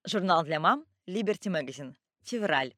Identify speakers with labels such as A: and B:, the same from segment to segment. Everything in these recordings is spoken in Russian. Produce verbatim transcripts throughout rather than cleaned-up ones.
A: Журнал для мам Liberty Magazine. Февраль.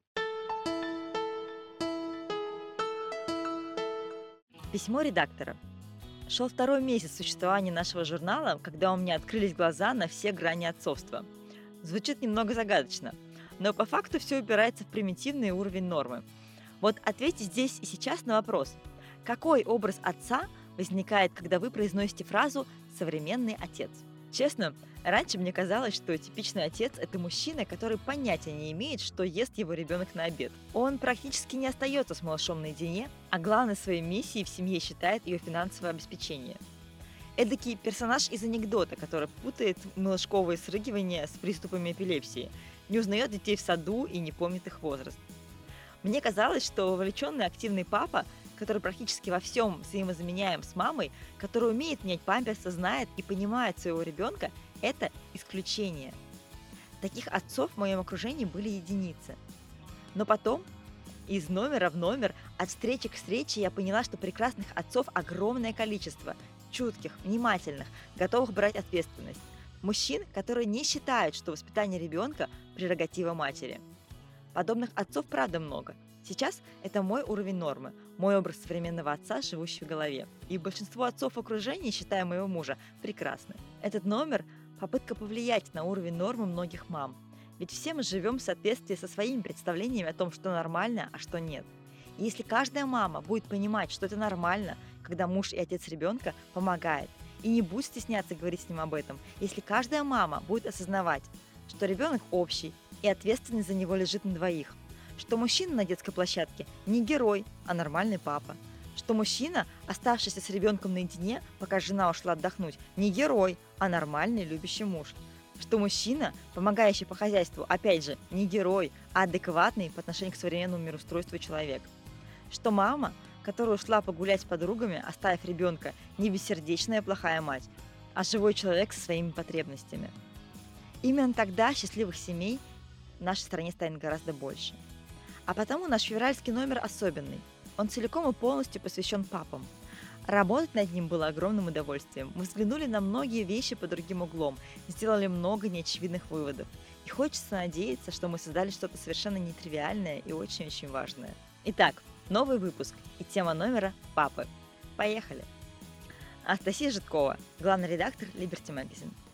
A: Письмо редактора. Шел второй месяц существования нашего журнала, когда у меня открылись глаза на все грани отцовства. Звучит немного загадочно, но по факту все упирается в примитивный уровень нормы. Вот ответьте здесь и сейчас на вопрос. Какой образ отца возникает, когда вы произносите фразу «современный отец»? Честно, раньше мне казалось, что типичный отец – это мужчина, который понятия не имеет, что ест его ребенок на обед. Он практически не остается с малышом наедине, а главной своей миссией в семье считает ее финансовое обеспечение. Эдакий персонаж из анекдота, который путает малышковые срыгивания с приступами эпилепсии, не узнает детей в саду и не помнит их возраст. Мне казалось, что вовлеченный активный папа, который практически во всем взаимозаменяем с мамой, который умеет менять памперсы, знает и понимает своего ребенка, это исключение. Таких отцов в моем окружении были единицы. Но потом, из номера в номер, от встречи к встрече, я поняла, что прекрасных отцов огромное количество, чутких, внимательных, готовых брать ответственность. Мужчин, которые не считают, что воспитание ребенка – прерогатива матери. Подобных отцов правда много. Сейчас это мой уровень нормы, мой образ современного отца, живущий в голове. И большинство отцов в окружении, считая моего мужа, прекрасны. Этот номер – попытка повлиять на уровень нормы многих мам. Ведь все мы живем в соответствии со своими представлениями о том, что нормально, а что нет. И если каждая мама будет понимать, что это нормально, когда муж и отец ребенка помогает, и не будет стесняться говорить с ним об этом, если каждая мама будет осознавать, что ребенок общий, и ответственность за него лежит на двоих, что мужчина на детской площадке не герой, а нормальный папа, что мужчина, оставшийся с ребенком наедине, пока жена ушла отдохнуть, не герой, а нормальный любящий муж, что мужчина, помогающий по хозяйству, опять же, не герой, а адекватный по отношению к современному мироустройству человек, что мама, которая ушла погулять с подругами, оставив ребенка, не бессердечная плохая мать, а живой человек со своими потребностями. Именно тогда счастливых семей в нашей стране станет гораздо больше. А потому наш февральский номер особенный. Он целиком и полностью посвящен папам. Работать над ним было огромным удовольствием. Мы взглянули на многие вещи под другим углом, сделали много неочевидных выводов. И хочется надеяться, что мы создали что-то совершенно нетривиальное и очень-очень важное. Итак, новый выпуск и тема номера «Папы». Поехали! Анастасия Житкова, главный редактор Liberty Magazine.